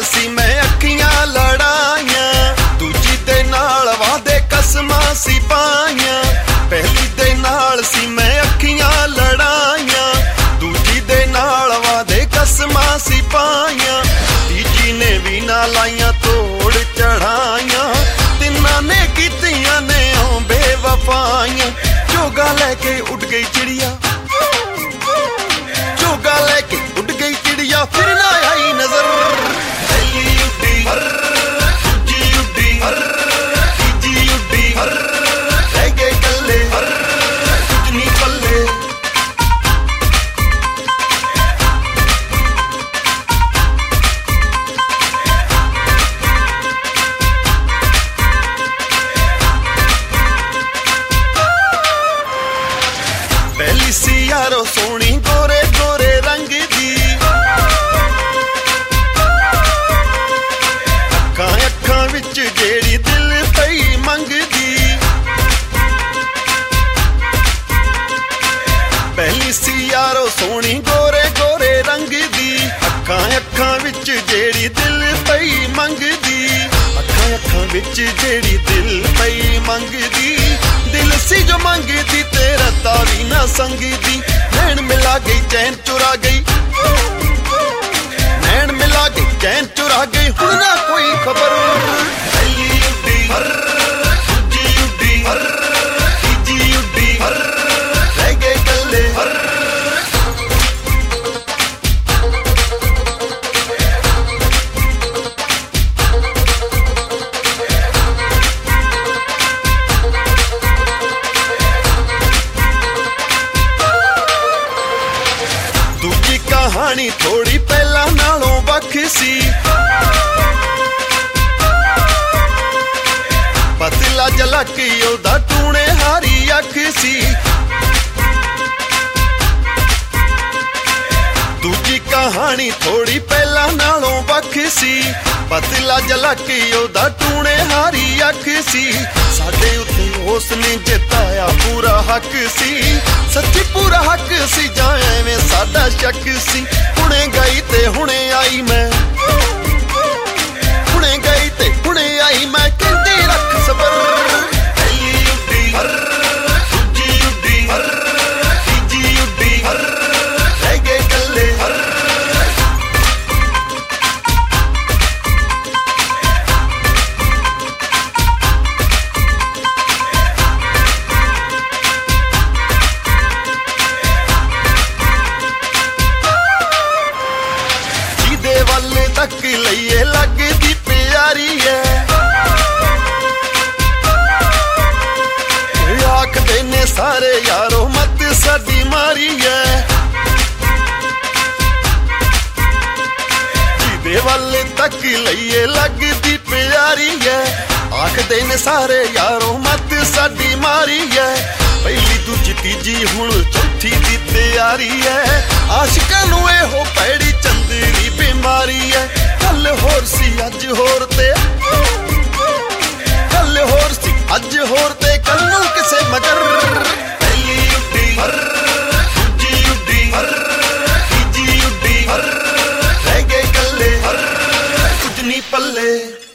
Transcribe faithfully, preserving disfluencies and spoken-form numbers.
ਸੀ ਮੈਂ ਅੱਖੀਆਂ ਲੜਾਈਆਂ, ਦੂਜੀ ਦੇ ਨਾਲ ਵਾਦੇ ਕਸਮਾਂ ਸੀ ਪਾਈਆਂ। ਪਹਿਲੀ ਦੇ ਨਾਲ ਸੀ ਮੈਂ ਅੱਖੀਆਂ ਲੜਾਈਆਂ, ਦੂਜੀ ਦੇ ਨਾਲ ਵਾਦੇ ਕਸਮਾਂ ਸੀ ਪਾਈਆਂ। ਤੀਜੀ ਨੇ ਵੀ ਨਾ ਲਾਈਆਂ ਤੋੜ ਚੜਾਈਆਂ, ਤਿੰਨਾਂ ਨੇ ਕੀਤੀਆਂ ਨੇ ਓ ਬੇਵਫਾਈਆਂ। ਚੋਗਾ ਲੈ ਕੇ ਉੱਡ ਗਈ ਚਿੜੀਆ, ਚੋਗਾ ਲੈ ਕੇ ਉੱਡ ਗਈ ਚਿੜੀਆ, ਫਿਰ ਨਾ ਆਈ ਨਜ਼ਰ। ਪਹਿਲੀ ਉੱਡੀ ਦੂਜੀ ਉੱਡੀ ਤੀਜੀ ਉੱਡੀ, ਰਹਿ ਗਏ ਕੱਲੇ ਕੁਝ ਨੀ ਪੱਲੇ। ਪਹਿਲੀ ਸੀ ਯਾਰੋ ਸੋਹਣੀ ਗੋਰੇ ਗੋਰੇ ਰੰਗ ਦੀ, ਅੱਖਾਂ ਅੱਖਾਂ ਵਿੱਚ ਜਿਹੜੀ ਦਿਲ ਪਈ ਮੰਗਦੀ। ਪਹਿਲੀ ਸੀ ਯਾਰੋ ਸੋਹਣੀ ਗੋਰੇ ਗੋਰੇ ਰੰਗ ਦੀ, ਅੱਖਾਂ ਅੱਖਾਂ ਵਿੱਚ ਜਿਹੜੀ ਦਿਲ ਪਈ ਮੰਗਦੀ। ਅੱਖਾਂ ਅੱਖਾਂ ਵਿੱਚ ਜਿਹੜੀ ਦਿਲ ਪਈ ਮੰਗਦੀ, ਦਿਲ ਸੀ ਜੋ ਮੰਗਦੀ ਤੇ ਰਤਾ ਵੀ ਨਾ ਸੰਗਦੀ। ਨੈਣ ਮਿਲਾ ਗਈ ਚੈਨ ਚੁਰਾ ਗਈ, ਨੈਣ ਮਿਲਾ ਗਈ ਚੈਨ ਚੁਰਾ ਗਈ, ਹੁਣ ਨਾ ਕੋਈ ਖਬਰ। ਪਹਿਲੀ ਉੱਡੀ ਦੂਜੀ ਉੱਡੀ ਤੀਜੀ ਉੱਡੀ, ਰਹਿ ਗਏ ਕੱਲੇ ਕਹਾਣੀ ਥੋੜੀ ਪਹਿਲਾਂ ਨਾਲੋਂ ਵੱਖ ਸੀ। ਪਤਲਾ ਜਲਕੀ ਉਹਦਾ ਟੂਣੇ ਹਾਰੀ ਅੱਖ ਸੀ। ਦੂਜੀ ਕਹਾਣੀ ਥੋੜੀ ਪਹਿਲਾਂ ਨਾਲੋਂ ਵੱਖ ਸੀ। ਪਤਲਾ ਜਲਕੀ ਉਹਦਾ ਟੂਣੇ ਹਾਰੀ ਅੱਖ ਸੀ। ਸਾਡੇ ਉੱਤੇ ਉਸ ਨੇ ਜਿਤਾਇਆ ਪੂਰਾ ਹੱਕ ਸੀ, ਸੱਚੀ ਪੂਰਾ ਹੱਕ ਸੀ, ਜਾਂ ਐਵੇਂ ਸਾਡਾ ਸ਼ੱਕ ਸੀ। ਹੁਣੇ ਗਈ ਤੇ ਹੁਣੇ ਆਈ ਮੈਂ, ਹੁਣੇ ਗਈ ਤੇ ਹੁਣੇ ਆਈ ਮੈਂ, ਕਹਿੰਦੀ ਰੱਖ ਸਬਰ। ਪਹਿਲੀ ਉੱਡੀ ਦੂਜੀ ਉੱਡੀ ਤੀਜੀ ਉੱਡੀ, ਰਹਿ ਗਏ ਕੱਲੇ ਤੱਕ ਲਈਏ ਲੱਗਦੀ ਪਿਆਰੀ ਐ। ਆਖਦੇ ਨੇ ਸਾਰੇ ਯਾਰੋ ਮੱਤ ਸਾਡੀ ਮਾਰੀ ਐ, ਜਿਹਦੇ ਵੱਲ ਤੱਕ ਲਈਏ ਲੱਗਦੀ ਪਿਆਰੀ ਐ। ਆਖਦੇ ਨੇ ਸਾਰੇ ਯਾਰੋ ਮੱਤ ਸਾਡੀ ਮਾਰੀ ਐ। ਪਹਿਲੀ ਦੂਜੀ ਤੀਜੀ ਹੁਣ ਚੌਥੀ ਦੀ ਤਿਆਰੀ ਐ। ਆਸ਼ਿਕਾਂ ਨੂੰ ਇਹੋ ਪੈੜੀ ਚੰਦਰੀ ਬਿਮਾਰੀ ਐ। ਕੱਲ ਹੋਰ ਸੀ ਅੱਜ ਹੋਰ ਤੇ, ਕੱਲ ਹੋਰ ਸੀ ਅੱਜ ਹੋਰ ਤੇ, ਕੱਲ ਨੂੰ ਕਿਸੇ ਮਗਰ। ਪਹਿਲੀ ਉੱਡੀ ਦੂਜੀ ਉੱਡੀ ਤੀਜੀ ਉੱਡੀ, ਰਹਿ ਗਏ ਕੱਲੇ ਕੁਝ ਨੀ ਪੱਲੇ।